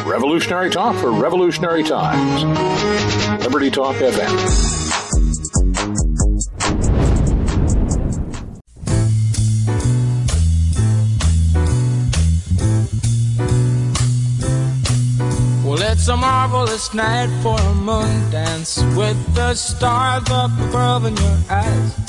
Revolutionary talk for revolutionary times. Liberty Talk FM. It's a marvelous night for a moon dance with the stars up above in your eyes.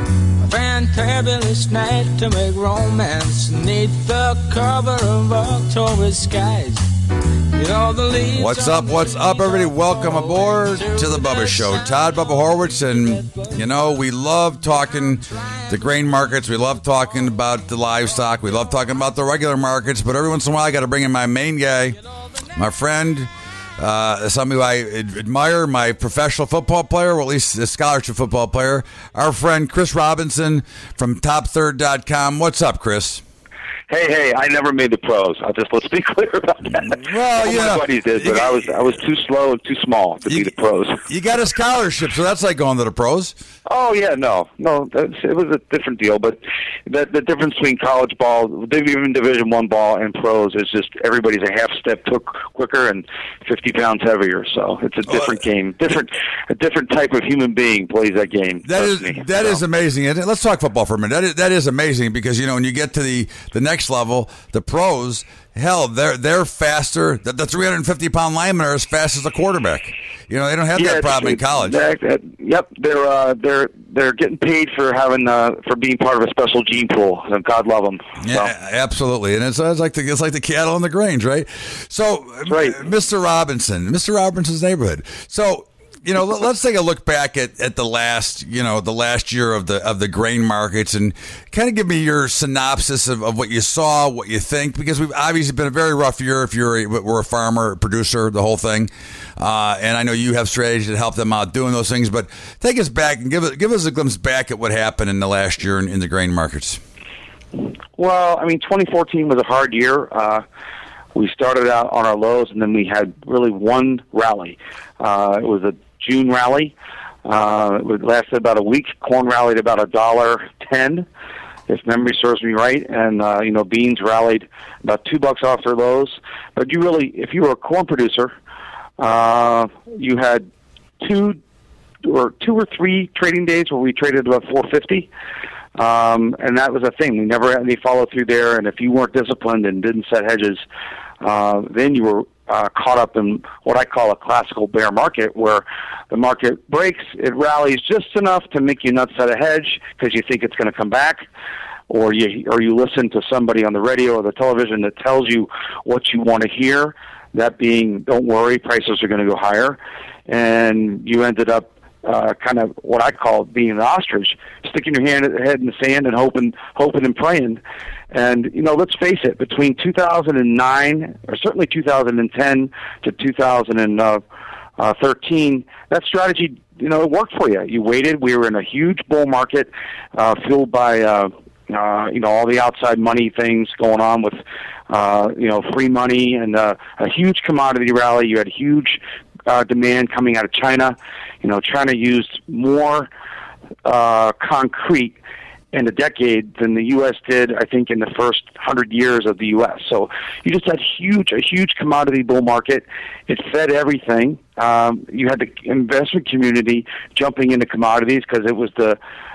A fantabulous night to make romance neath the cover of October skies. You know the leaves. What's up, everybody? Welcome aboard to the Bubba Show. Todd Bubba Horwitz, and you know, we love talking the grain markets. We love talking about the livestock. We love talking about the regular markets, but every once in a while I got to bring in my main guy, my friend, somebody who I admire, my professional football player, or at least a scholarship football player, our friend Chris Robinson from TopThird.com. What's up, Chris? Hey, I never made the pros. Let's be clear about that. Well, my buddies did, but I was too slow and too small to be the pros. You got a scholarship, so that's like going to the pros. Oh, yeah, no, it was a different deal, but the difference between college ball, even Division I ball, and pros is just everybody's a half step quicker and 50 pounds heavier, so it's a different game. A different type of human being plays that game. That is amazing. And let's talk football for a minute. That is amazing because, you know, when you get to the next level, the pros, hell, they're faster. The 350-pound linemen are as fast as the quarterback. You know, they don't have that problem in college. Yep, they're getting paid for being part of a special gene pool. So God love them. Yeah, absolutely. And it's like the cattle in the grains, right? So, right. Mr. Robinson's neighborhood. So, you know, let's take a look back at the last year of the grain markets and kind of give me your synopsis of what you saw, what you think, because we've obviously been a very rough year if we're a farmer, producer, the whole thing. And I know you have strategies to help them out doing those things, but take us back and give us a glimpse back at what happened in the last year in the grain markets. Well, I mean, 2014 was a hard year. We started out on our lows, and then we had really one rally. It was a June rally. It lasted about a week. Corn rallied about $1.10, if memory serves me right, and beans rallied about $2 off their lows. But if you were a corn producer, you had two or three trading days where we traded about $4.50. And that was a thing. We never had any follow through there. And if you weren't disciplined and didn't set hedges, then you were caught up in what I call a classical bear market, where the market breaks, it rallies just enough to make you not set a hedge because you think it's going to come back, or you listen to somebody on the radio or the television that tells you what you want to hear. That being, don't worry, prices are going to go higher, and you ended up kind of what I call being an ostrich, sticking your head in the sand and hoping and praying. And, let's face it, between 2009, or certainly 2010 to 2013, that strategy, it worked for you. You waited. We were in a huge bull market fueled by, all the outside money things going on with, free money and a huge commodity rally. You had huge demand coming out of China. China used more concrete in a decade than the U.S. did, I think, in the first 100 years of the U.S. So you just had a huge commodity bull market. It fed everything. You had the investment community jumping into commodities because it was the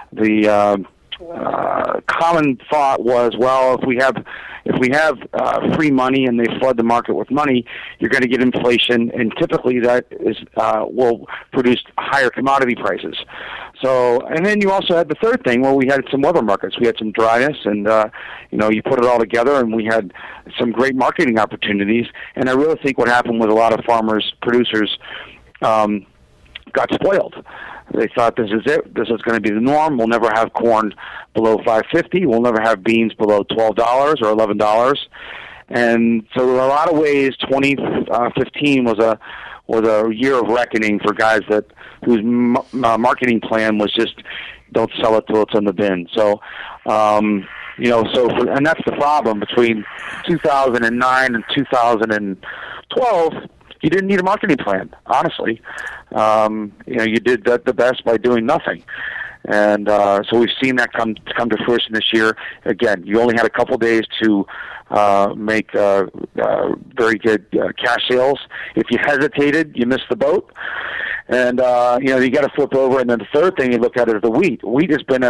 common thought was, well, if we have free money and they flood the market with money, you're going to get inflation, and typically that will produce higher commodity prices. So, and then you also had the third thing where we had some weather markets. We had some dryness, and you put it all together, and we had some great marketing opportunities. And I really think what happened with a lot of farmers, producers, got spoiled. They thought, this is it. This is going to be the norm. We'll never have corn below $5.50. We'll never have beans below $12 or $11. And so in a lot of ways, 2015 was a year of reckoning for guys whose marketing plan was just don't sell it till it's in the bin. So, and that's the problem between 2009 and 2012. You didn't need a marketing plan, honestly. You did the best by doing nothing. And so we've seen that come to fruition this year. Again, you only had a couple days to make very good cash sales. If you hesitated, you missed the boat. And you got to flip over. And then the third thing you look at is the wheat. Wheat has been in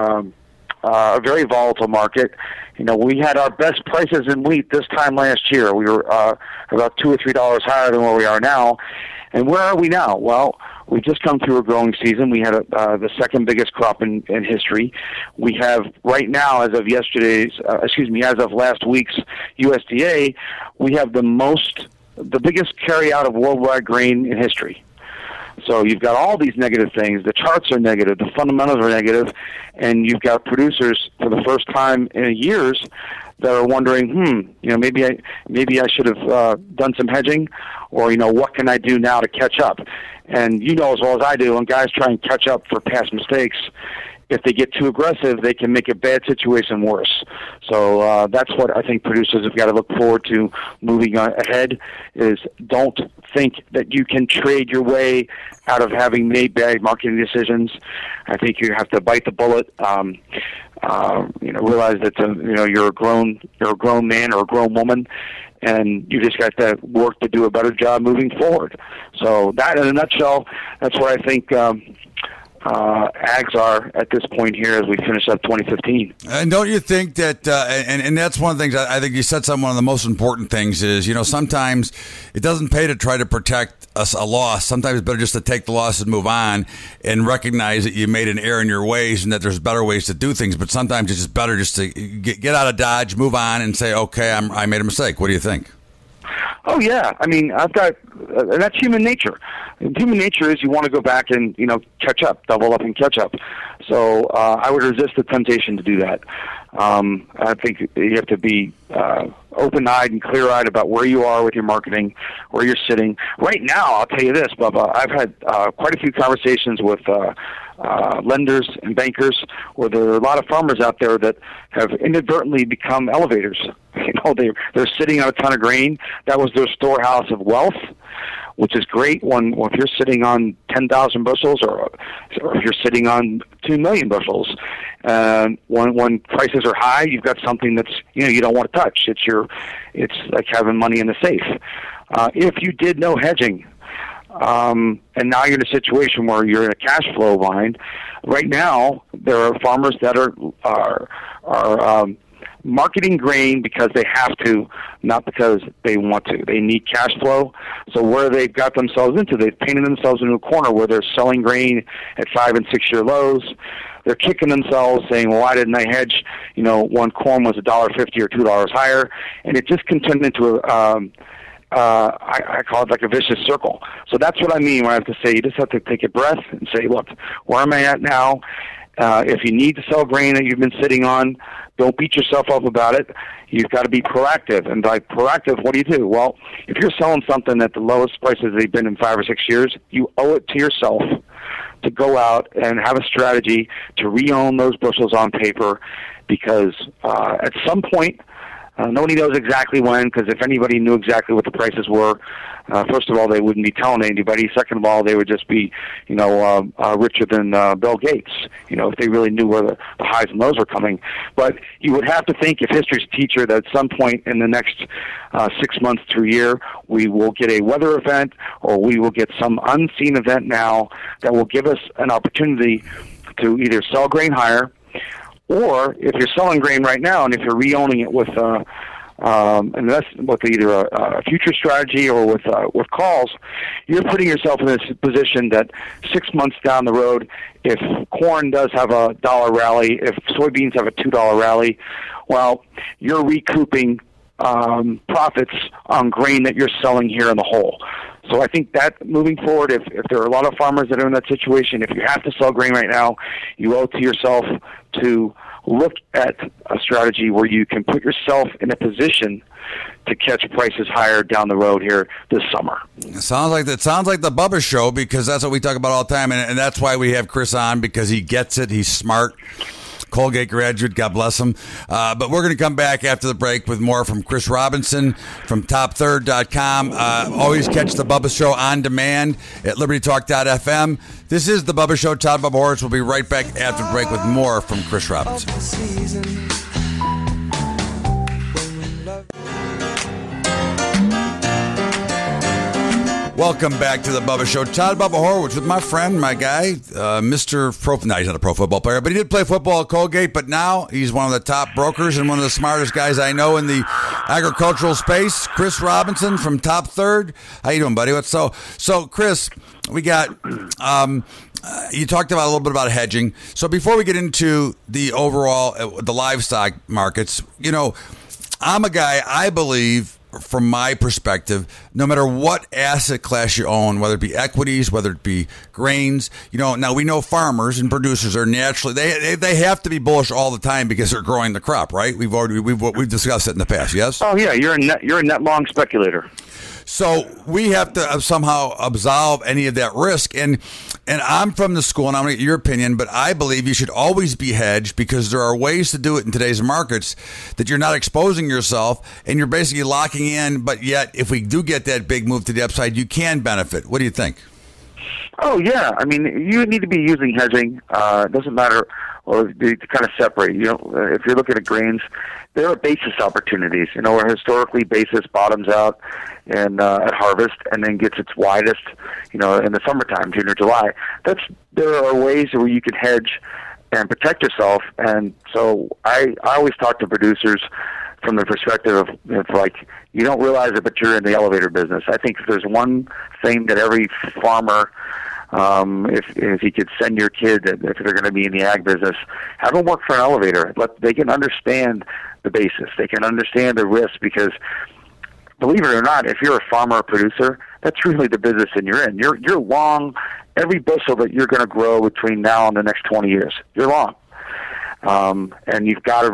a very volatile market. We had our best prices in wheat this time last year. We were about $2 or $3 higher than where we are now. And where are we now? Well, we've just come through a growing season. We had the second biggest crop in history. We have right now, as of last week's USDA, we have the biggest carryout of worldwide grain in history. So you've got all these negative things. The charts are negative. The fundamentals are negative. And you've got producers for the first time in years that are wondering, maybe I should have done some hedging, or, what can I do now to catch up? And as well as I do, when guys try and catch up for past mistakes, if they get too aggressive, they can make a bad situation worse. So that's what I think producers have got to look forward to moving ahead, is don't think that you can trade your way out of having made bad marketing decisions. I think you have to bite the bullet. Realize that you're a grown man or a grown woman, and you just got to work to do a better job moving forward. So that, in a nutshell, that's what I think ags are at this point here as we finish up 2015. And don't you think that, and that's one of the things I think you said, one of the most important things is, sometimes it doesn't pay to try to protect a loss. Sometimes it's better just to take the loss and move on and recognize that you made an error in your ways and that there's better ways to do things. But sometimes it's just better just to get out of Dodge, move on, and say, okay, I made a mistake. What do you think? Oh, yeah. I mean, and that's human nature. Human nature is you want to go back and, catch up, double up and catch up. So I would resist the temptation to do that. I think you have to be open-eyed and clear-eyed about where you are with your marketing, where you're sitting. Right now, I'll tell you this, Bubba, I've had quite a few conversations with lenders and bankers where there are a lot of farmers out there that have inadvertently become elevators. They're sitting on a ton of grain. That was their storehouse of wealth, which is great if you're sitting on 10,000 bushels or if you're sitting on 2 million bushels. When prices are high, you've got something that's you don't want to touch. It's like having money in the safe. If you did no hedging, and now you're in a situation where you're in a cash flow bind. Right now, there are farmers that are marketing grain because they have to, not because they want to. They need cash flow. So where they've got themselves into, they've painted themselves into a corner where they're selling grain at 5- and 6-year lows. They're kicking themselves, saying, "Well, why didn't I hedge? When corn was $1.50 or $2 higher," and it just can turn into I call it like a vicious circle. So that's what I mean when I have to say you just have to take a breath and say, look, where am I at now? If you need to sell grain that you've been sitting on, don't beat yourself up about it. You've got to be proactive. And by proactive, what do? Well, if you're selling something at the lowest prices they've been in 5 or 6 years, you owe it to yourself to go out and have a strategy to re-own those bushels on paper, because at some point, nobody knows exactly when, because if anybody knew exactly what the prices were, first of all, they wouldn't be telling anybody. Second of all, they would just be, richer than Bill Gates, if they really knew where the highs and lows were coming. But you would have to think, if history's a teacher, that at some point in the next 6 months to a year, we will get a weather event, or we will get some unseen event now that will give us an opportunity to either sell grain higher, or if you're selling grain right now, and if you're re-owning it with either a future strategy or with calls, you're putting yourself in this position that 6 months down the road, if corn does have a $1 rally, if soybeans have a $2 rally, well, you're recouping profits on grain that you're selling here in the hole. So I think that moving forward, if there are a lot of farmers that are in that situation, if you have to sell grain right now, you owe it to yourself to look at a strategy where you can put yourself in a position to catch prices higher down the road here this summer. It sounds like the Bubba Show, because that's what we talk about all the time, and that's why we have Chris on, because he gets it. He's smart. Colgate graduate. God bless him. But we're going to come back after the break with more from Chris Robinson from TopThird.com. Always catch the Bubba Show on demand at LibertyTalk.fm. This is the Bubba Show. Todd Bubba Horwitz will be right back after the break with more from Chris Robinson. Welcome back to the Bubba Show. Todd Bubba Horwitz with my friend, my guy, Mr. Pro. No, he's not a pro football player, but he did play football at Colgate. But now he's one of the top brokers and one of the smartest guys I know in the agricultural space. Chris Robinson from Top Third. How you doing, buddy? So Chris, we got. You talked about a little bit about hedging. So before we get into the overall the livestock markets, I'm a guy. I believe, from my perspective, no matter what asset class you own, whether it be equities, whether it be grains, now we know farmers and producers are naturally, they have to be bullish all the time because they're growing the crop, right? We've discussed it in the past, yes? Oh yeah, you're a net long speculator. So we have to somehow absolve any of that risk. And I'm from the school, and I'm going to get your opinion, but I believe you should always be hedged because there are ways to do it in today's markets that you're not exposing yourself and you're basically locking in. But yet, if we do get that big move to the upside, you can benefit. What do you think? Oh, yeah. I mean, you need to be using hedging. It doesn't matter, or to kind of separate. If you're looking at grains, there are basis opportunities, where historically basis bottoms out and at harvest and then gets its widest, in the summertime, June or July. There are ways where you can hedge and protect yourself. And so I always talk to producers from the perspective of you don't realize it, but you're in the elevator business. I think if there's one thing that every farmer, if you could send your kid, if they're going to be in the ag business, have them work for an elevator. They can understand the basis. They can understand the risk because, believe it or not, if you're a farmer or producer, that's really the business that you're in. You're long every bushel that you're going to grow between now and the next 20 years. You're long. And you've got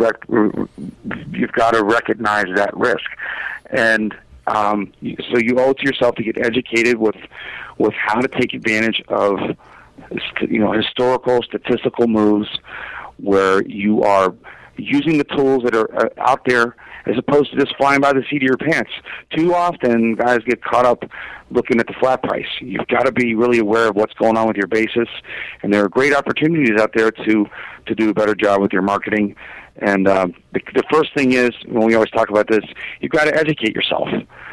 to recognize that risk, and so you owe it to yourself to get educated with how to take advantage of historical statistical moves where you are using the tools that are out there as opposed to just flying by the seat of your pants. Too often, guys get caught up looking at the flat price. You've got to be really aware of what's going on with your basis, and there are great opportunities out there to do a better job with your marketing. And the first thing is, when we always talk about this, you've got to educate yourself.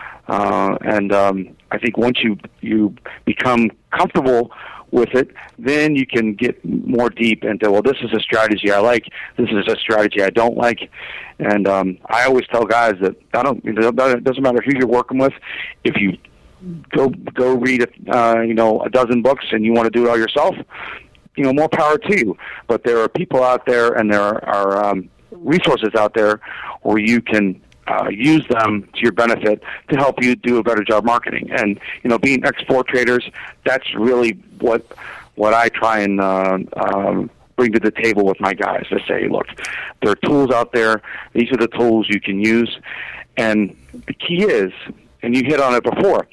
I think once you become comfortable with it, then you can get more deep into, well, this is a strategy I like, this is a strategy I don't like. And I always tell guys that it doesn't matter who you're working with. If you go read a dozen books and you want to do it all yourself, more power to you. But there are people out there, and there are resources out there where you can use them to your benefit to help you do a better job marketing. And being export traders, that's really what I try and bring to the table with my guys. To say, look, there are tools out there. These are the tools you can use. And the key is, and you hit on it before,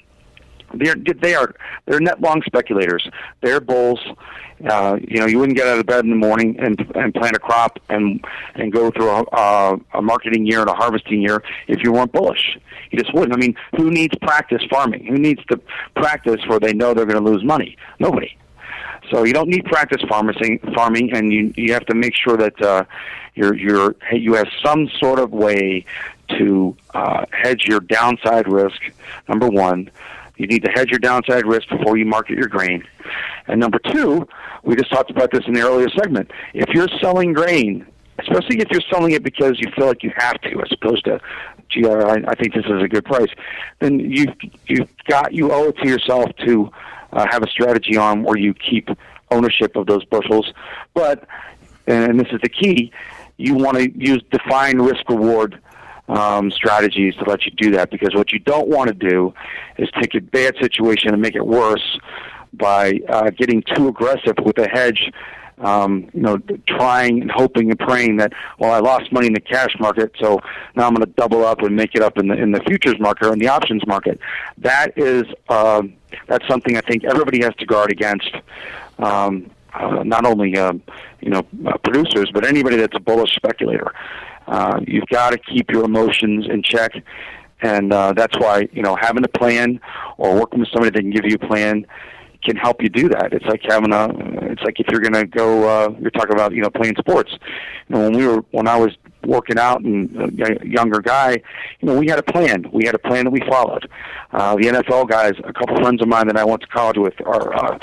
they're net long speculators. They're bulls. You wouldn't get out of bed in the morning and plant a crop and go through a marketing year and a harvesting year if you weren't bullish. You just wouldn't. I mean, who needs practice farming? Who needs to practice where they know they're going to lose money? Nobody. So you don't need practice farming, and you have to make sure that you have some sort of way to hedge your downside risk. Number one, you need to hedge your downside risk before you market your grain. And number two, we just talked about this in the earlier segment. If you're selling grain, especially if you're selling it because you feel like you have to, as opposed to, gee, I think this is a good price, then you owe it to yourself to have a strategy on where you keep ownership of those bushels. But, and this is the key, you want to use defined risk-reward strategies to let you do that, because what you don't want to do is take a bad situation and make it worse by getting too aggressive with a hedge, trying and hoping and praying that, well, I lost money in the cash market, so now I'm going to double up and make it up in the futures market or in the options market. That is that's something I think everybody has to guard against. Not only producers, but anybody that's a bullish speculator. You've got to keep your emotions in check, and that's why having a plan or working with somebody that can give you a plan can help you do that. It's like it's like if you're going to go, you're talking about playing sports. When I was working out and a younger guy, we had a plan. We had a plan that we followed. The NFL guys, a couple friends of mine that I went to college with, are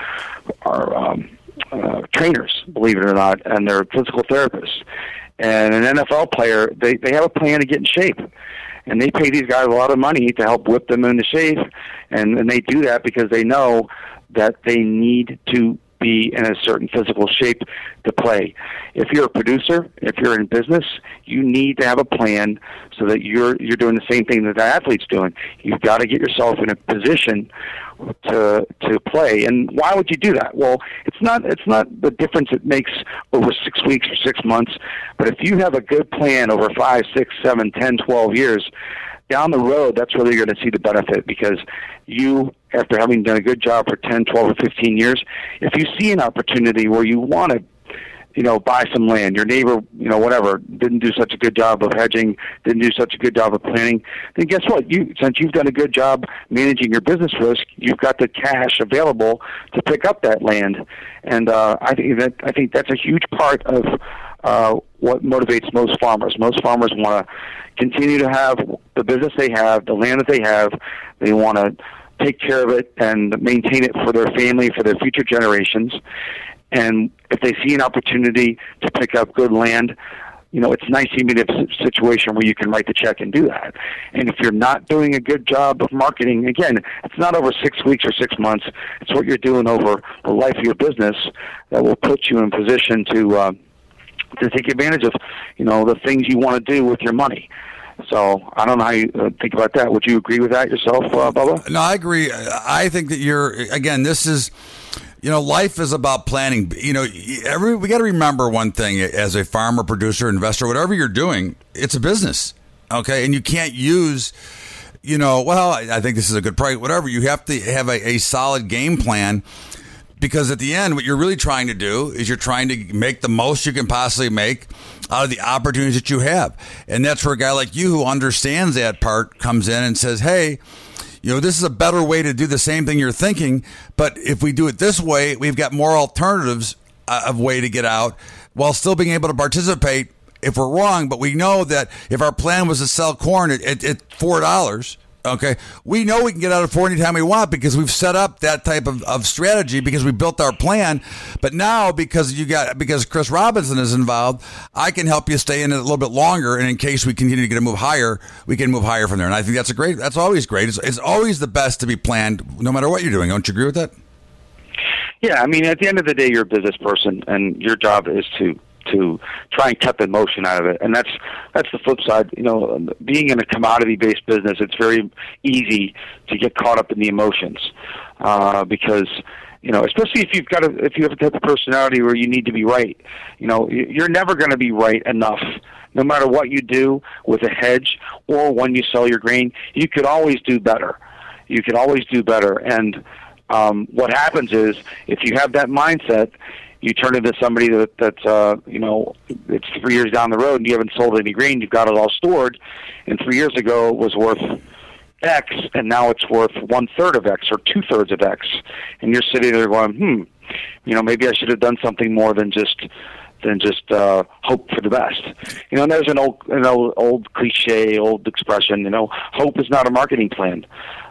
trainers, believe it or not, and they're physical therapists. And an NFL player, they have a plan to get in shape. And they pay these guys a lot of money to help whip them into shape. And they do that because they know that they need to be in a certain physical shape to play. If you're a producer, if you're in business, you need to have a plan so that you're doing the same thing that the athlete's doing. You've got to get yourself in a position to play. And why would you do that? Well, it's not the difference it makes over 6 weeks or 6 months, but if you have a good plan over 5, 6, 7, 10, 12 years, down the road, that's where you're going to see the benefit, because you, after having done a good job for 10, 12, or 15 years, if you see an opportunity where you want to, buy some land, your neighbor, whatever, didn't do such a good job of hedging, didn't do such a good job of planning, then guess what? Since you've done a good job managing your business risk, you've got the cash available to pick up that land. And I think that's a huge part of what motivates most farmers. Most farmers want to continue to have the business they have, the land that they have. They want to take care of it and maintain it for their family, for their future generations. And if they see an opportunity to pick up good land, it's nice to be in a situation where you can write the check and do that. And if you're not doing a good job of marketing, again, it's not over 6 weeks or 6 months. It's what you're doing over the life of your business that will put you in position to take advantage of, the things you want to do with your money. So I don't know how you think about that. Would you agree with that yourself, Bubba? No, I agree. I think that this is, life is about planning. We got to remember one thing as a farmer, producer, investor, whatever you're doing, it's a business. Okay. And you can't use, I think this is a good price, whatever. You have to have a solid game plan. Because at the end, what you're really trying to do is you're trying to make the most you can possibly make out of the opportunities that you have. And that's where a guy like you who understands that part comes in and says, hey, this is a better way to do the same thing you're thinking. But if we do it this way, we've got more alternatives of way to get out while still being able to participate if we're wrong. But we know that if our plan was to sell corn at $4, okay, we know we can get out of 4 anytime we want because we've set up that type of strategy because we built our plan. But now because Chris Robinson is involved, I can help you stay in it a little bit longer. And in case we continue to get to move higher, we can move higher from there. And I think that's always great. It's always the best to be planned no matter what you're doing. Don't you agree with that? Yeah, at the end of the day, you're a business person and your job is to try and cut the emotion out of it. And that's the flip side. Being in a commodity-based business, it's very easy to get caught up in the emotions because, especially if you have a type of personality where you need to be right. You're never going to be right enough. No matter what you do with a hedge or when you sell your grain, you could always do better. You could always do better. And what happens is if you have that mindset, you turn into somebody that's it's 3 years down the road and you haven't sold any grain, you've got it all stored, and 3 years ago it was worth X, and now it's worth 1/3 of X or 2/3 of X, and you're sitting there going, maybe I should have done something more than just hope for the best. And there's an old cliche, old expression, hope is not a marketing plan.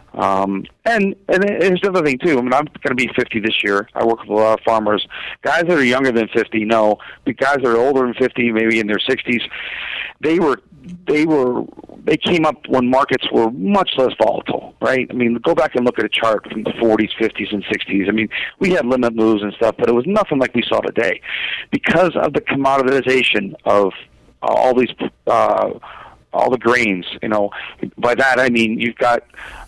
And there's another thing too. I'm going to be 50 this year. I work with a lot of farmers. Guys that are younger than 50 know, but guys that are older than 50, maybe in their 60s, they came up when markets were much less volatile, right? Go back and look at a chart from the 40s, 50s, and 60s. We had limit moves and stuff, but it was nothing like we saw today because of the commoditization of all these all the grains. By that I mean you've got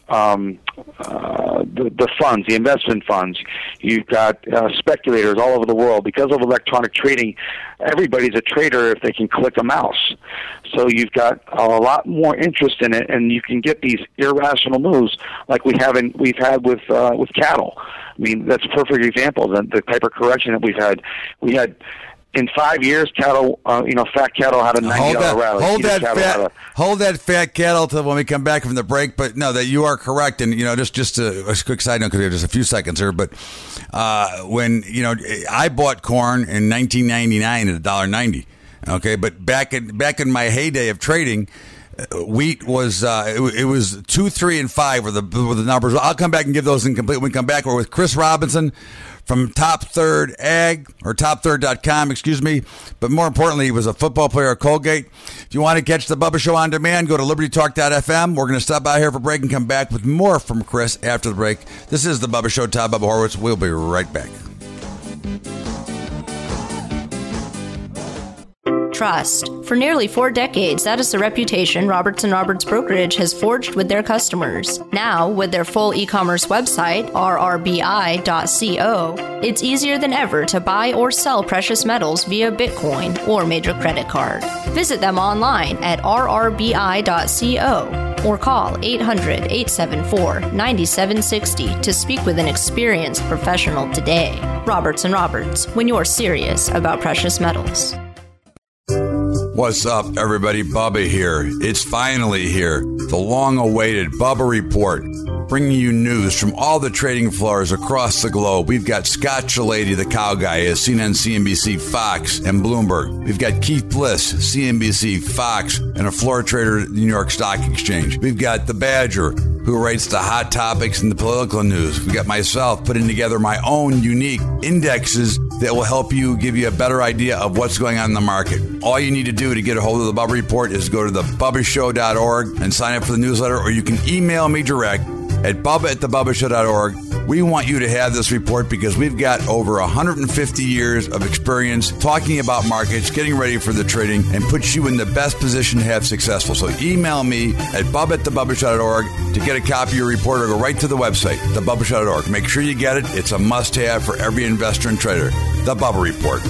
the funds, the investment funds. You've got speculators all over the world. Because of electronic trading, everybody's a trader if they can click a mouse. So you've got a lot more interest in it, and you can get these irrational moves like we've had with cattle. That's a perfect example. The type of correction that we've had. We had in 5 years, cattle, fat cattle had a $90 rally. Hold that fat cattle till when we come back from the break. But no, that you are correct. And just a quick side note because we have just a few seconds here. But when I bought corn in 1999 at $1.90. Okay, but back in my heyday of trading, wheat was it was 2, 3, and 5 were the numbers. I'll come back and give those incomplete when we come back. We're with Chris Robinson from Top Third Ag, or TopThird.com, excuse me. But more importantly, he was a football player at Colgate. If you want to catch the Bubba Show on demand, go to LibertyTalk.fm. We're going to stop by here for a break and come back with more from Chris after the break. This is the Bubba Show, Todd Bubba Horwitz. We'll be right back. Trust. For nearly 4 decades, that is the reputation Roberts & Roberts Brokerage has forged with their customers. Now, with their full e-commerce website, rrbi.co, it's easier than ever to buy or sell precious metals via Bitcoin or major credit card. Visit them online at rrbi.co or call 800-874-9760 to speak with an experienced professional today. Roberts & Roberts, when you're serious about precious metals. What's up, everybody? Bubba here. It's finally here. The long-awaited Bubba Report, bringing you news from all the trading floors across the globe. We've got Scott Shellady, the cow guy, at CNN, CNBC, Fox, and Bloomberg. We've got Keith Bliss, CNBC, Fox, and a floor trader at the New York Stock Exchange. We've got the Badger, who writes the hot topics and the political news. We got myself putting together my own unique indexes that will help you, give you a better idea of what's going on in the market. All you need to do to get a hold of the Bubba Report is go to thebubbashow.org and sign up for the newsletter, or you can email me direct at bubba@thebubbashow.org. We want you to have this report because we've got over 150 years of experience talking about markets, getting ready for the trading, and puts you in the best position to have successful. So email me at bubba@thebubbashow.org to get a copy of your report, or go right to the website, thebubbashow.org. Make sure you get it. It's a must-have for every investor and trader. The Bubba Report.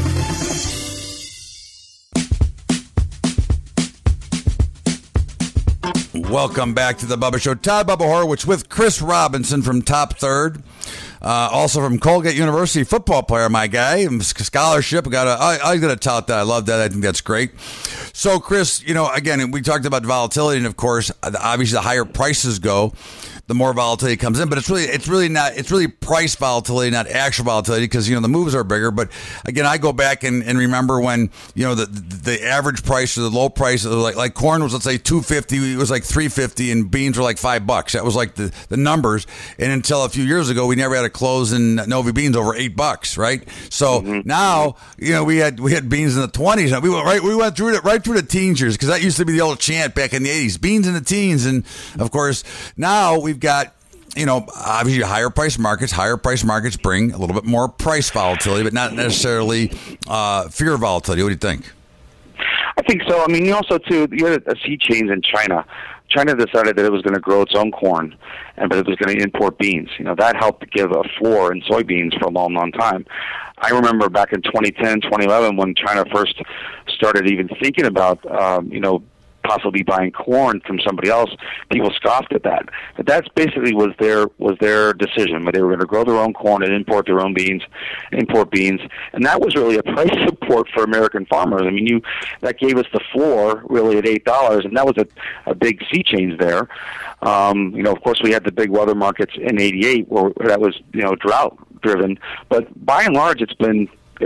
Welcome back to the Bubba Show. Todd Bubba Horwitz with Chris Robinson from Top Third. Also from Colgate University, football player, my guy. Scholarship. I got to tout that. I love that. I think that's great. So, Chris, again, we talked about volatility, and of course, obviously, the higher prices go, the more volatility comes in. But it's really price volatility, not actual volatility, because the moves are bigger. But again, I go back and remember when the average price or the low price, like corn was, let's say, $2.50, it was like $3.50, and beans were like $5. That was like the numbers. And until a few years ago, we never had a close in Novi beans over $8, right? So now we had beans in the 20s. We went through it right through the teens years, because that used to be the old chant back in the 80s, beans in the teens. And of course, now we've got, obviously higher price markets. Higher price markets bring a little bit more price volatility, but not necessarily fear volatility. What do you think? I think so. I mean, you also, too, you had a sea change in China. China decided that it was going to grow its own corn, but it was going to import beans. That helped give a floor in soybeans for a long, long time. I remember back in 2010, 2011, when China first started even thinking about, possibly buying corn from somebody else, people scoffed at that. But that's basically was their decision. But they were going to grow their own corn and import their own beans, and that was really a price support for American farmers. I mean, that gave us the floor really at $8, and that was a big sea change there. Of course, we had the big weather markets in '88 where that was drought driven, but by and large, it's been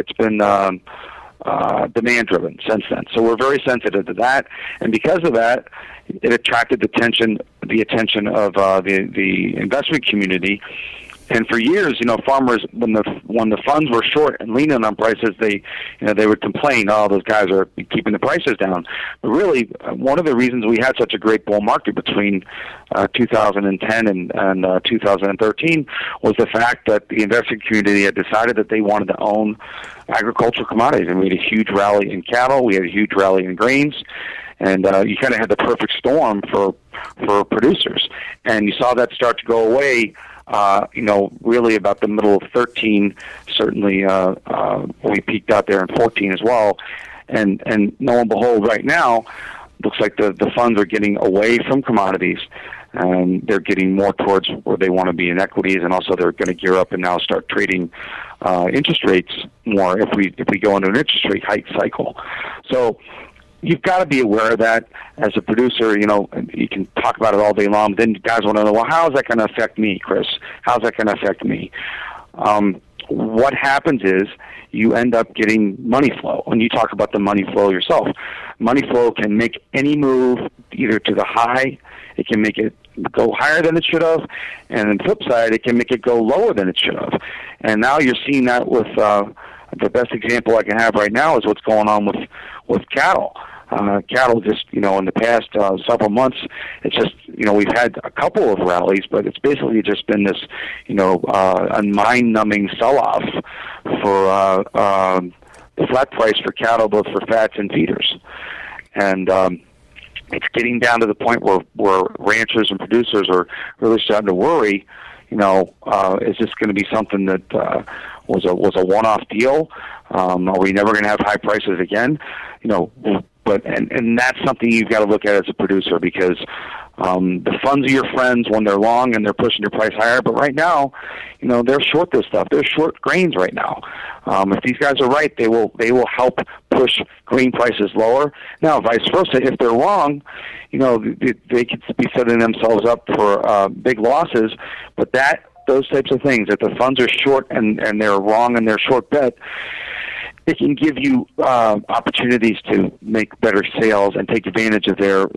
demand driven since then. So we're very sensitive to that, and because of that, it attracted the attention of the investment community. And for years, farmers, when the funds were short and leaning on prices, they would complain, "Oh, those guys are keeping the prices down." But really, one of the reasons we had such a great bull market between 2010 and 2013 was the fact that the investment community had decided that they wanted to own agricultural commodities, and we had a huge rally in cattle, we had a huge rally in grains, and you kind of had the perfect storm for producers. And you saw that start to go away. Really about the middle of 13, certainly we peaked out there in 14 as well. And lo and behold, right now, looks like the funds are getting away from commodities. and they're getting more towards where they want to be in equities, and also they're going to gear up and now start trading interest rates more if we go into an interest rate hike cycle. So you've got to be aware of that as a producer. You know, you can talk about it all day long, but then guys want to know, well, how is that going to affect me, Chris? How's that going to affect me? What happens is you end up getting money flow, and you talk about the money flow yourself. Money flow can make any move either to the high, it can make it go higher than it should have, and on the flip side, it can make it go lower than it should have. And now you're seeing that with the best example I can have right now is what's going on with cattle. Cattle just, in the past several months, it's just, we've had a couple of rallies, but it's basically just been this, a mind-numbing sell-off for the flat price for cattle, both for fats and feeders. And it's getting down to the point where ranchers and producers are really starting to worry, is this going to be something that was a one-off deal? Are we never going to have high prices again? But that's something you've got to look at as a producer, because the funds are your friends when they're long and they're pushing your price higher. But right now, they're short this stuff. They're short grains right now. If these guys are right, they will help push grain prices lower. Now, vice versa, if they're wrong, they could be setting themselves up for big losses. But those types of things, if the funds are short and they're wrong and they're short bet, it can give you opportunities to make better sales and take advantage of their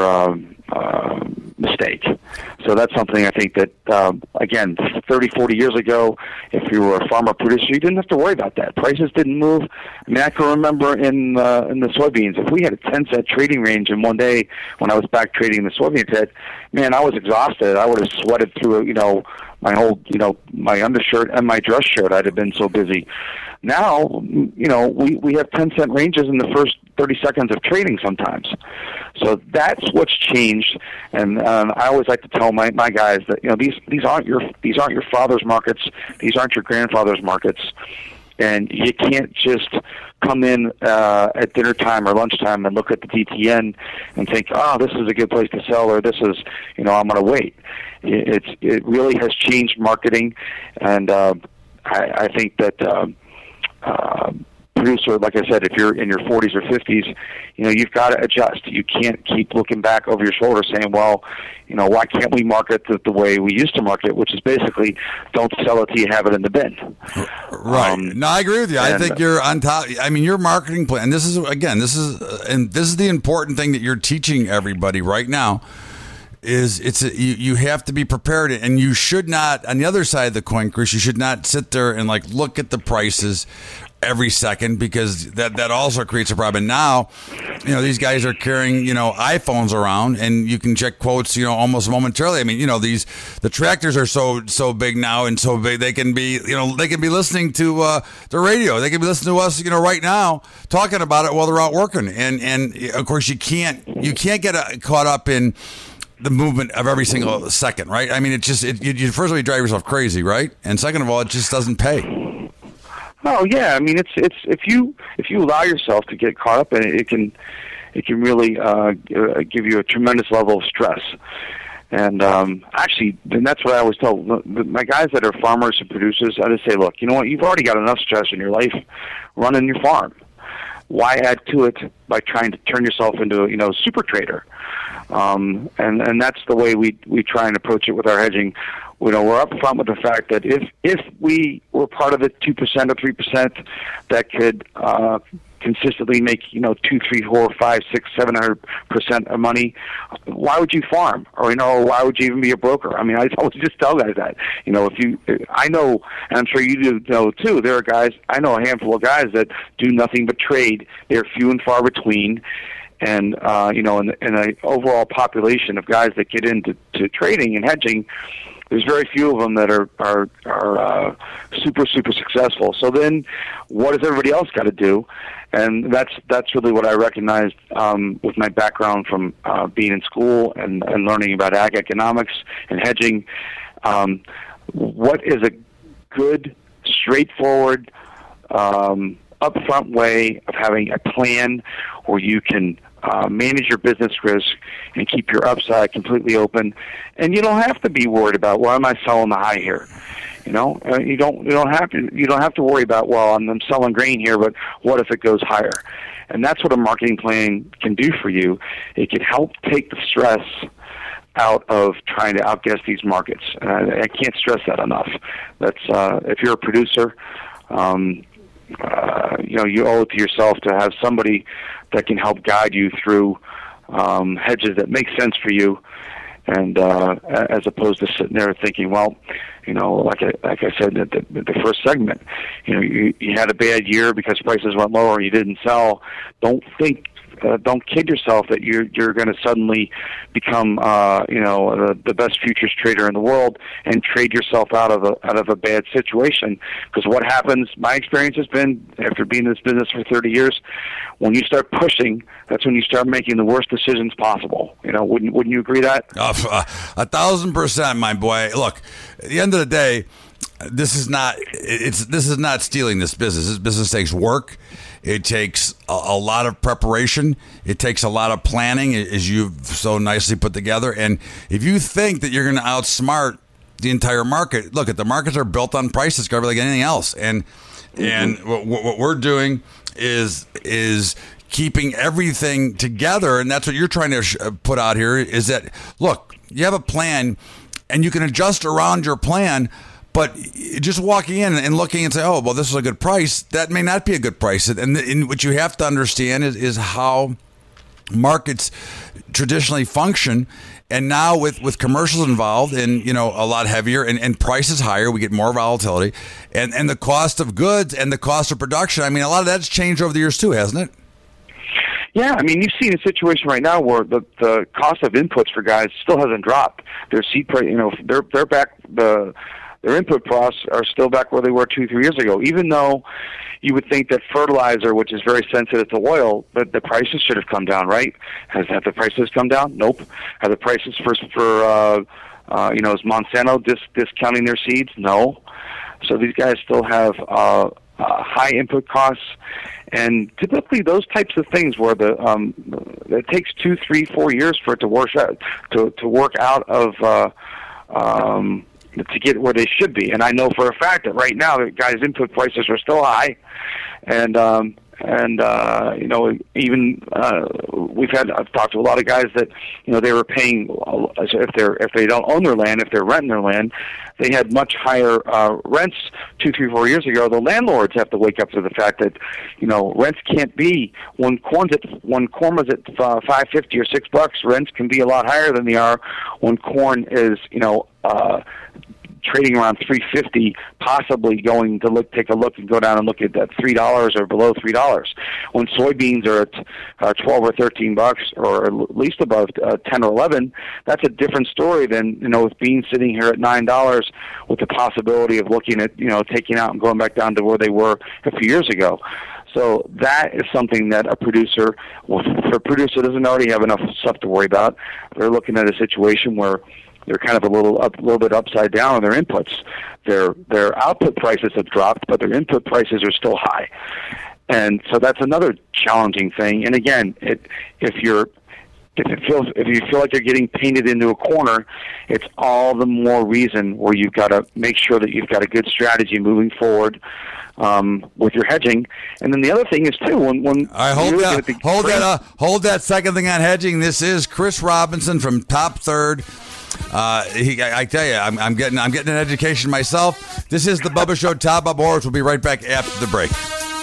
mistake. So that's something I think that, again, 30, 40 years ago, if you were a farmer producer, you didn't have to worry about that. Prices didn't move. I mean, I can remember in the soybeans, if we had a 10-cent trading range in one day when I was back trading the soybean set, man, I was exhausted. I would have sweated through, my whole, my undershirt and my dress shirt. I'd have been so busy. Now, we have 10-cent ranges in the first 30 seconds of trading sometimes. So that's what's changed. And I always like to tell my guys that these aren't your father's markets. These aren't your grandfather's markets. And you can't just come in at dinner time or lunchtime and look at the DTN and think, oh, this is a good place to sell, or this is, I'm going to wait. It really has changed marketing, and I think that producer, like I said, if you're in your 40s or 50s, you've got to adjust. You can't keep looking back over your shoulder saying, well, why can't we market the way we used to market, which is basically don't sell it till you have it in the bin. Right. No, I agree with you. I think you're on top. I mean, your marketing plan, and this is the important thing that you're teaching everybody right now, is you have to be prepared, and you should not, on the other side of the coin, Chris, you should not sit there and look at the prices every second, because that also creates a problem. And now, these guys are carrying, iPhones around, and you can check quotes, almost momentarily. I mean, the tractors are so big now and so big, they can be, they can be listening to the radio. They can be listening to us, right now, talking about it while they're out working. And of course, you can't get caught up in the movement of every single second, right? I mean, you first of all, you drive yourself crazy, right? And second of all, it just doesn't pay. Oh yeah, I mean, it's if you allow yourself to get caught up in it, it can really give you a tremendous level of stress. And actually, and that's what I always tell my guys that are farmers and producers. I just say, look, you know what? You've already got enough stress in your life running your farm. Why add to it by trying to turn yourself into a super trader? And that's the way we try and approach it with our hedging. We're upfront with the fact that if we were part of the 2% or 3% that could consistently make 2, 3, 4, 5, 6, 700% of money, why would you farm? Or why would you even be a broker? I mean, I always just tell guys that I know, and I'm sure you do know too. There are guys, I know a handful of guys that do nothing but trade. They're few and far between. And in an overall population of guys that get into trading and hedging, there's very few of them that are super successful. So then, what does everybody else got to do? And that's really what I recognized with my background from being in school and learning about ag economics and hedging. What is a good, straightforward upfront way of having a plan where you can manage your business risk and keep your upside completely open, and you don't have to be worried about, well, am I selling the high here? You know, you don't have to worry about, well, I'm selling grain here, but what if it goes higher? And that's what a marketing plan can do for you. It can help take the stress out of trying to outguess these markets. I can't stress that enough. That's if you're a producer, you owe it to yourself to have somebody that can help guide you through hedges that make sense for you, and as opposed to sitting there thinking, well, like I said at the first segment, you had a bad year because prices went lower and you didn't sell. Don't kid yourself that you're going to suddenly become the best futures trader in the world and trade yourself out of a bad situation. Because what happens, my experience has been, after being in this business for 30 years, when you start pushing, that's when you start making the worst decisions possible. Wouldn't you agree that? 1,000%, my boy. Look, at the end of the day, this is not stealing this business. This business takes work. It takes a lot of preparation. It takes a lot of planning, as you've so nicely put together. And if you think that you're going to outsmart the entire market, look, the markets are built on price discovery like anything else. And what we're doing is keeping everything together. And that's what you're trying to put out here is that, look, you have a plan and you can adjust around your plan. But just walking in and looking and say, oh, well, this is a good price, that may not be a good price. And what you have to understand is how markets traditionally function. And now with commercials involved and, a lot heavier and prices higher, we get more volatility. And the cost of goods and the cost of production, a lot of that's changed over the years too, hasn't it? Yeah, you've seen a situation right now where the cost of inputs for guys still hasn't dropped. Their seed price, they're back, their input costs are still back where they were 2-3 years ago, even though you would think that fertilizer, which is very sensitive to oil, that the prices should have come down, right? Have the prices come down? Nope. Have the prices is Monsanto discounting their seeds? No. So these guys still have high input costs, and typically those types of things where it takes 2, 3, 4 years for it to work out of to get where they should be. And I know for a fact that right now the guys' input prices are still high, and I've talked to a lot of guys that they were paying, if they don't own their land, if they're renting their land, they had much higher rents 2, 3, 4 years ago. The landlords have to wake up to the fact that rents can't be when corn was at $5.50 or $6. Rents can be a lot higher than they are when corn is trading around $3.50, possibly going to take a look and go down and look at that $3 or below $3. When soybeans are at $12 or $13, or at least above 10 or 11, that's a different story than with beans sitting here at $9 with the possibility of looking at taking out and going back down to where they were a few years ago. So that is something that a producer doesn't already have enough stuff to worry about. They're looking at a situation where they're kind of a little bit upside down on their inputs. Their output prices have dropped, but their input prices are still high, and so that's another challenging thing. And again, if you feel like you're getting painted into a corner, it's all the more reason where you've got to make sure that you've got a good strategy moving forward with your hedging. And then the other thing is too, when hold that second thing on hedging. This is Chris Robinson from Top Third. I tell you, I'm getting an education myself. This is the Bubba Show. Todd Bubba Horwitz. We'll be right back after the break.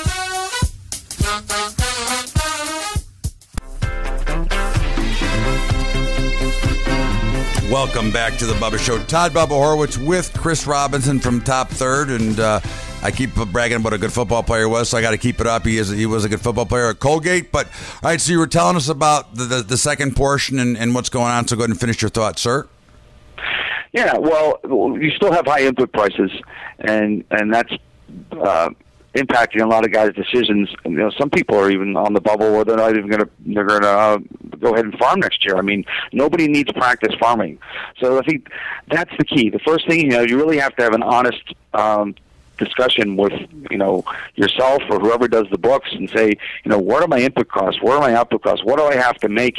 Welcome back to the Bubba Show. Todd Bubba Horwitz with Chris Robinson from Top Third, and I keep bragging about a good football player he was, so I got to keep it up. He was a good football player at Colgate. But all right, so you were telling us about the second portion and what's going on. So go ahead and finish your thoughts, sir. Yeah, well, you still have high input prices, and that's impacting a lot of guys' decisions. And, some people are even on the bubble where they're not even going to go ahead and farm next year. Nobody needs practice farming, so I think that's the key. The first thing, you really have to have an honest discussion with, yourself or whoever does the books and say, what are my input costs? What are my output costs? What do I have to make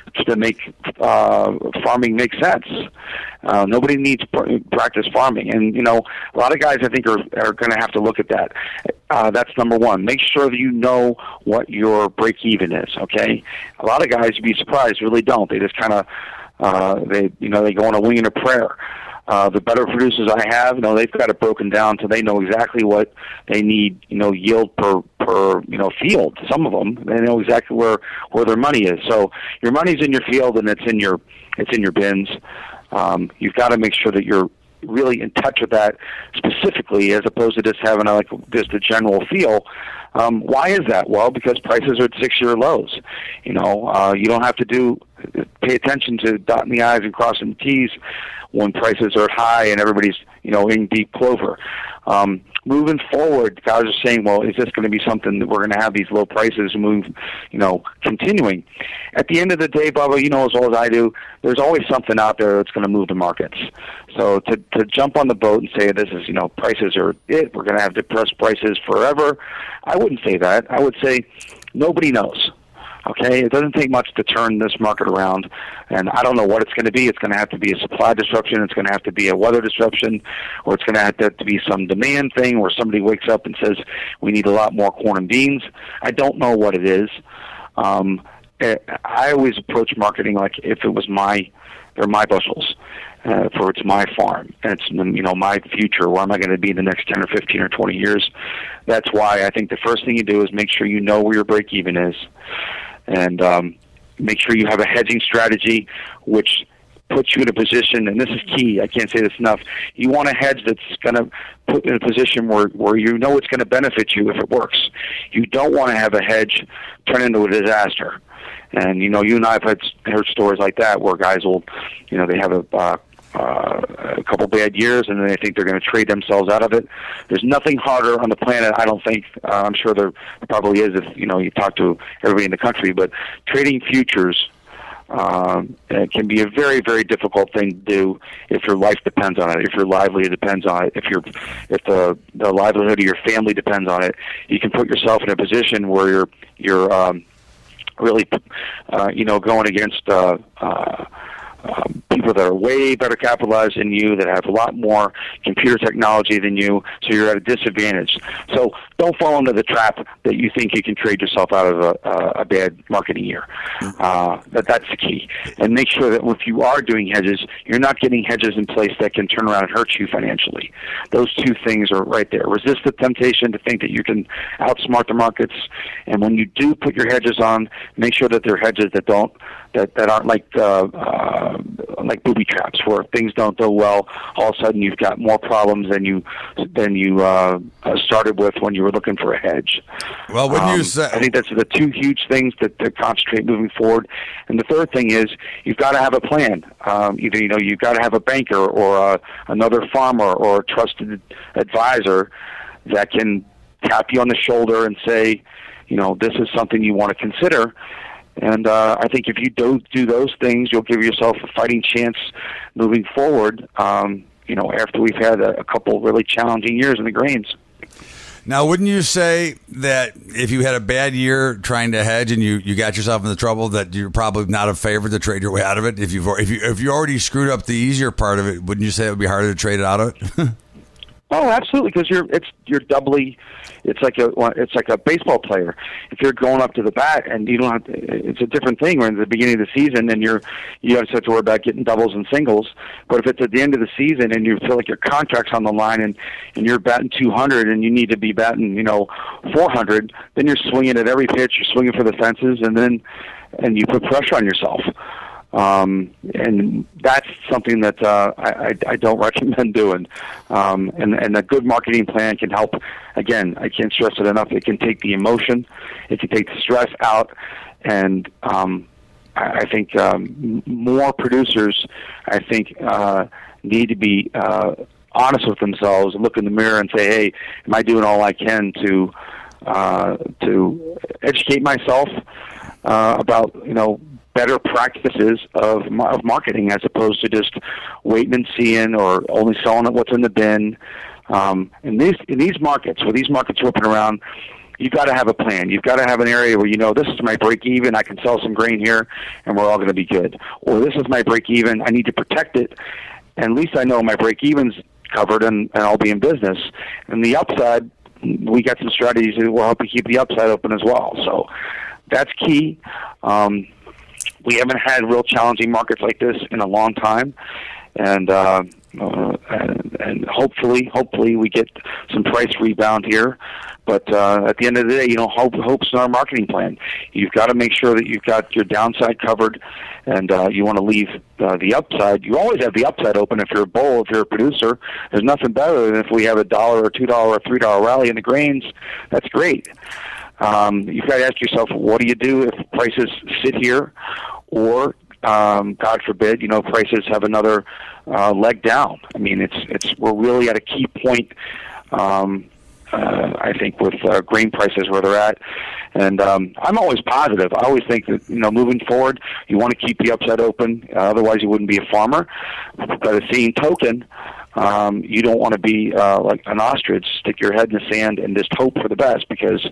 farming make sense? Nobody needs practice farming. And, a lot of guys, I think, are going to have to look at that. That's number one. Make sure that you know what your break-even is, okay? A lot of guys, you'd be surprised, really don't. They just kind of, they go on a wing and a prayer. The better producers I have, they've got it broken down so they know exactly what they need, yield per field. Some of them, they know exactly where their money is. So your money's in your field and it's in your bins. You've got to make sure that you're really in touch with that specifically, as opposed to just having just a general feel. Why is that? Well, because prices are at 6-year lows. You don't have to pay attention to dotting the I's and crossing the T's when prices are high and everybody's, in deep clover. Moving forward, guys are saying, well, is this going to be something that we're going to have these low prices continuing? At the end of the day, Bubba, as well as I do, there's always something out there that's going to move the markets. So to jump on the boat and say this is, prices are it, we're going to have depressed prices forever, I wouldn't say that. I would say nobody knows. Okay, it doesn't take much to turn this market around, and I don't know what it's going to be. It's going to have to be a supply disruption, it's going to have to be a weather disruption, or it's going to have to be some demand thing where somebody wakes up and says, we need a lot more corn and beans. I don't know what it is. I always approach marketing like if it was they're my bushels. It's my farm, and it's my future. Where am I going to be in the next 10 or 15 or 20 years? That's why I think the first thing you do is make sure you know where your break even is, and make sure you have a hedging strategy, which puts you in a position. And this is key. I can't say this enough. You want a hedge that's going to put you in a position where it's going to benefit you if it works. You don't want to have a hedge turn into a disaster. And you and I have heard stories like that where guys will, they have a couple bad years and then they think they're going to trade themselves out of it. There's nothing harder on the planet, I don't think. I'm sure there probably is if you talk to everybody in the country. But trading futures can be a very, very difficult thing to do if your life depends on it, if your livelihood depends on it, if the livelihood of your family depends on it. You can put yourself in a position where you're really, going against people that are way better capitalized than you, that have a lot more computer technology than you, so you're at a disadvantage. So don't fall into the trap that you think you can trade yourself out of a bad marketing year. That's the key. And make sure that if you are doing hedges, you're not getting hedges in place that can turn around and hurt you financially. Those two things are right there. Resist the temptation to think that you can outsmart the markets, and when you do put your hedges on, make sure that they're hedges that aren't like booby traps, where things don't go well, all of a sudden you've got more problems than you started with when you were looking for a hedge. Well, when you say, I think that's the two huge things that concentrate moving forward. And the third thing is you've got to have a plan. Either you've got to have a banker or another farmer or a trusted advisor that can tap you on the shoulder and say, this is something you want to consider. And I think if you do those things, you'll give yourself a fighting chance moving forward, after we've had a couple really challenging years in the grains. Now, wouldn't you say that if you had a bad year trying to hedge and you got yourself into trouble, that you're probably not a favorite to trade your way out of it? If you already screwed up the easier part of it, wouldn't you say it would be harder to trade it out of it? Oh, absolutely, because you're doubly. It's like a baseball player. If you're going up to the bat and you don't have to, it's a different thing. We're in the beginning of the season and you have to worry about getting doubles and singles. But if it's at the end of the season and you feel like your contract's on the line and you're batting 200 and you need to be batting 400, then you're swinging at every pitch. You're swinging for the fences, and you put pressure on yourself. And that's something that I don't recommend doing. And a good marketing plan can help. Again, I can't stress it enough. It can take the emotion, it can take the stress out, and I think more producers, need to be honest with themselves and look in the mirror and say, "Hey, am I doing all I can to educate myself about better practices of marketing, as opposed to just waiting and seeing or only selling at what's in the bin, In these markets, where these markets are whipping around, you've got to have a plan. You've got to have an area where this is my break even. I can sell some grain here, and we're all going to be good. Or this is my break even. I need to protect it, and at least I know my break even's covered, and I'll be in business. And the upside, we got some strategies that will help you keep the upside open as well. So that's key. We haven't had real challenging markets like this in a long time, and hopefully we get some price rebound here. But at the end of the day, hope's in our marketing plan. You've got to make sure that you've got your downside covered, and you want to leave the upside. You always have the upside open if you're a bull, if you're a producer. There's nothing better than if we have $1 or $2 or $3 rally in the grains. That's great. You've got to ask yourself, what do you do if prices sit here, or God forbid, prices have another leg down? I mean, we're really at a key point. I think with grain prices where they're at, and I'm always positive. I always think that moving forward, you want to keep the upside open. Otherwise, you wouldn't be a farmer. But at the same token, you don't want to be like an ostrich, stick your head in the sand and just hope for the best, because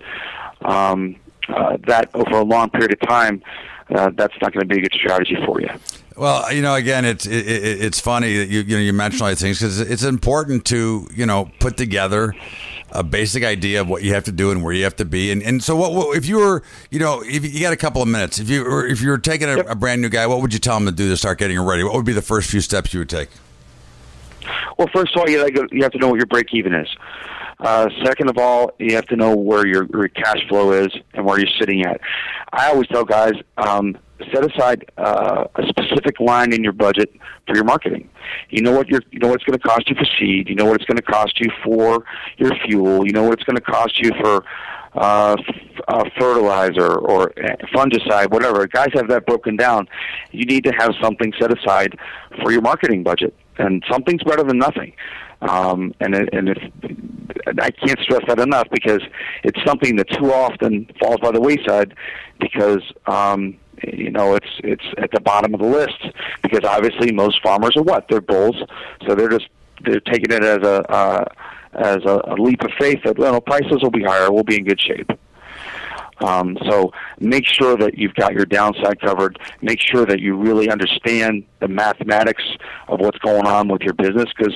that over a long period of time, that's not going to be a good strategy for you. Well, again, it's funny that you mention all these things, because it's important to put together a basic idea of what you have to do and where you have to be. And so what if you were, if you got a couple of minutes, if you were taking a brand new guy, what would you tell him to do to start getting ready? What would be the first few steps you would take? Well, first of all, you have to know what your break even is. Second of all, you have to know where your cash flow is and where you're sitting at. I always tell guys, set aside a specific line in your budget for your marketing. You know what it's going to cost you for seed. You know what it's going to cost you for your fuel. You know what it's going to cost you for fertilizer or fungicide, whatever. Guys have that broken down. You need to have something set aside for your marketing budget, and something's better than nothing. And I can't stress that enough, because it's something that too often falls by the wayside, because it's at the bottom of the list, because obviously most farmers are they're bulls, so they're taking it as a leap of faith that prices will be higher, we'll be in good shape. So make sure that you've got your downside covered. Make sure that you really understand the mathematics of what's going on with your business, because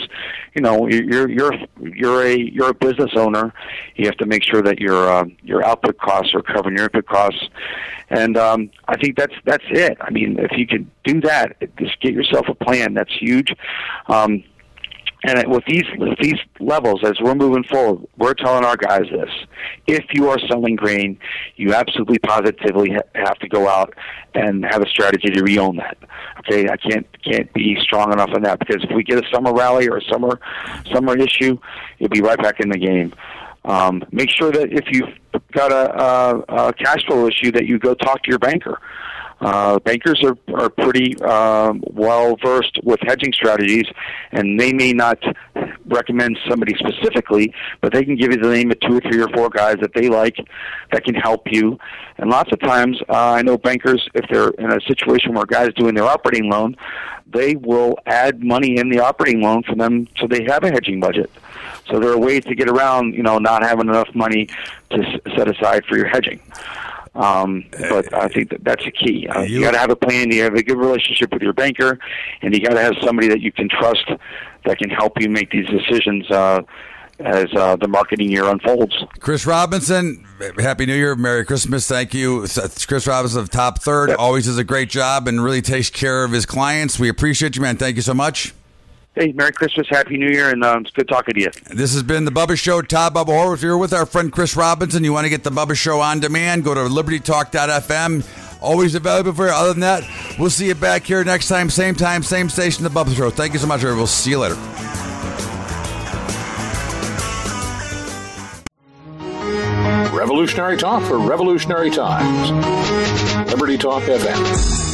you're a business owner. You have to make sure that your output costs are covering your input costs, and I think that's it. I mean, if you can do that, just get yourself a plan. That's huge. And with these levels, as we're moving forward, we're telling our guys this: if you are selling grain, you absolutely positively have to go out and have a strategy to re-own that. Okay, I can't be strong enough on that, because if we get a summer rally or a summer issue, you'll be right back in the game. Make sure that if you've got a cash flow issue, that you go talk to your banker. Bankers are pretty well versed with hedging strategies, and they may not recommend somebody specifically, but they can give you the name of 2 or 3 or 4 guys that they like that can help you. And lots of times, I know bankers, if they're in a situation where a guy's doing their operating loan, they will add money in the operating loan for them, so they have a hedging budget. So there are ways to get around, not having enough money to set aside for your hedging. But I think that's the key. You got to have a plan. You have a good relationship with your banker, and you got to have somebody that you can trust that can help you make these decisions as the marketing year unfolds. Chris Robinson, Happy New Year, Merry Christmas. Thank you. It's Chris Robinson of Top Third. Yep. Always does a great job and really takes care of his clients. We appreciate you, man. Thank you so much. Hey, Merry Christmas, Happy New Year, and it's good talking to you. This has been The Bubba Show. Todd Bubba Horwitz. If you're with our friend Chris Robinson, you want to get The Bubba Show on demand, go to libertytalk.fm. Always available for you. Other than that, we'll see you back here next time, same station, The Bubba Show. Thank you so much, everybody. We'll see you later. Revolutionary talk for revolutionary times. Liberty Talk FM.